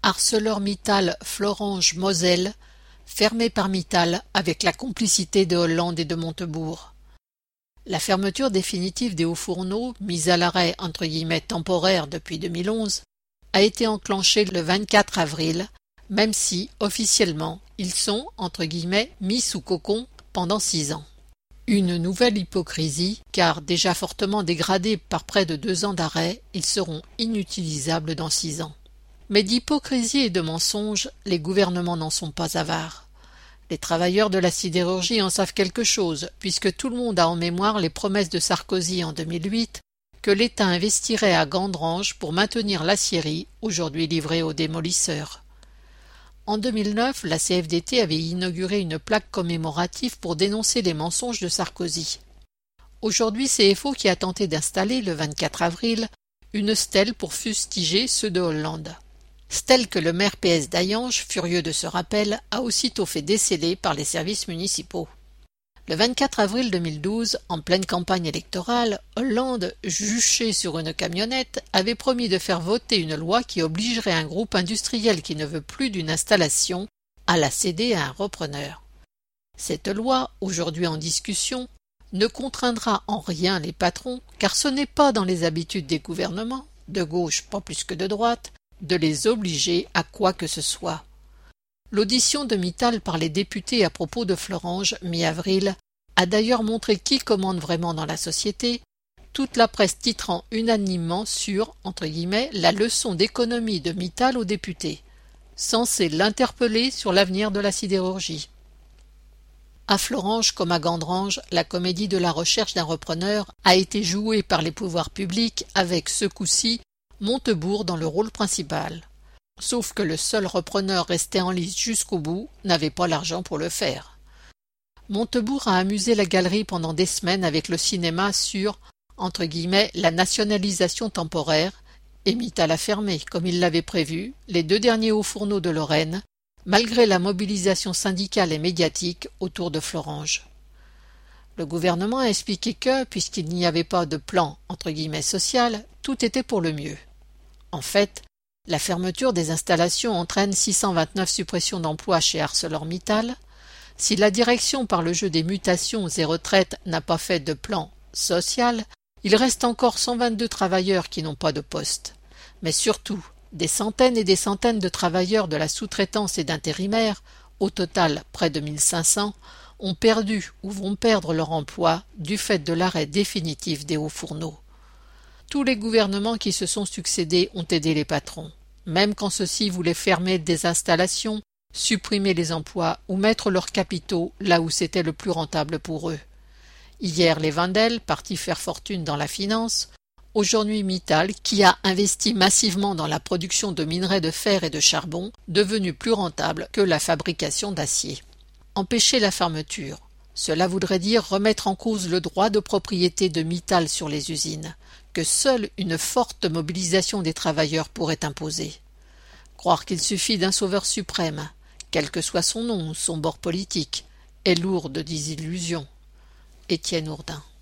ArcelorMittal Florange-Moselle, fermé par Mittal avec la complicité de Hollande et de Montebourg. La fermeture définitive des hauts fourneaux, mise à l'arrêt entre guillemets temporaire depuis 2011, a été enclenchée le 24 avril, même si, officiellement, ils sont entre guillemets mis sous cocon pendant 6 ans. Une nouvelle hypocrisie, car déjà fortement dégradés par près de 2 ans d'arrêt, ils seront inutilisables dans 6 ans. Mais d'hypocrisie et de mensonges, les gouvernements n'en sont pas avares. Les travailleurs de la sidérurgie en savent quelque chose, puisque tout le monde a en mémoire les promesses de Sarkozy en 2008 que l'État investirait à Gandrange pour maintenir l'aciérie, aujourd'hui livrée aux démolisseurs. En 2009, la CFDT avait inauguré une plaque commémorative pour dénoncer les mensonges de Sarkozy. Aujourd'hui, c'est FO qui a tenté d'installer, le 24 avril, une stèle pour fustiger ceux de Hollande. Stèle que le maire PS d'Hayange, furieux de ce rappel, a aussitôt fait déceler par les services municipaux. Le 24 avril 2012, en pleine campagne électorale, Hollande, juché sur une camionnette, avait promis de faire voter une loi qui obligerait un groupe industriel qui ne veut plus d'une installation à la céder à un repreneur. Cette loi, aujourd'hui en discussion, ne contraindra en rien les patrons, car ce n'est pas dans les habitudes des gouvernements, de gauche pas plus que de droite, de les obliger à quoi que ce soit. L'audition de Mittal par les députés à propos de Florange, mi-avril, a d'ailleurs montré qui commande vraiment dans la société, toute la presse titrant unanimement sur, entre guillemets, la leçon d'économie de Mittal aux députés, censée l'interpeller sur l'avenir de la sidérurgie. À Florange comme à Gandrange, la comédie de la recherche d'un repreneur a été jouée par les pouvoirs publics avec, ce coup-ci, Montebourg dans le rôle principal. Sauf que le seul repreneur resté en lice jusqu'au bout n'avait pas l'argent pour le faire. Montebourg a amusé la galerie pendant des semaines avec le cinéma sur, entre guillemets, la nationalisation temporaire, et Mittal a fermé, comme il l'avait prévu, les 2 derniers hauts fourneaux de Lorraine, malgré la mobilisation syndicale et médiatique autour de Florange. Le gouvernement a expliqué que, puisqu'il n'y avait pas de plan entre guillemets social, tout était pour le mieux. En fait, la fermeture des installations entraîne 629 suppressions d'emplois chez ArcelorMittal. Si la direction par le jeu des mutations et retraites n'a pas fait de plan social, il reste encore 122 travailleurs qui n'ont pas de poste. Mais surtout, des centaines et des centaines de travailleurs de la sous-traitance et d'intérimaires, au total près de 1500, ont perdu ou vont perdre leur emploi du fait de l'arrêt définitif des hauts fourneaux. Tous les gouvernements qui se sont succédés ont aidé les patrons, même quand ceux-ci voulaient fermer des installations, supprimer les emplois ou mettre leurs capitaux là où c'était le plus rentable pour eux. Hier les Wendel, partis faire fortune dans la finance, aujourd'hui Mittal, qui a investi massivement dans la production de minerais de fer et de charbon, devenu plus rentable que la fabrication d'acier. Empêcher la fermeture, cela voudrait dire remettre en cause le droit de propriété de Mittal sur les usines, que seule une forte mobilisation des travailleurs pourrait imposer. Croire qu'il suffit d'un sauveur suprême, quel que soit son nom ou son bord politique, est lourd de désillusion. Étienne Ourdin.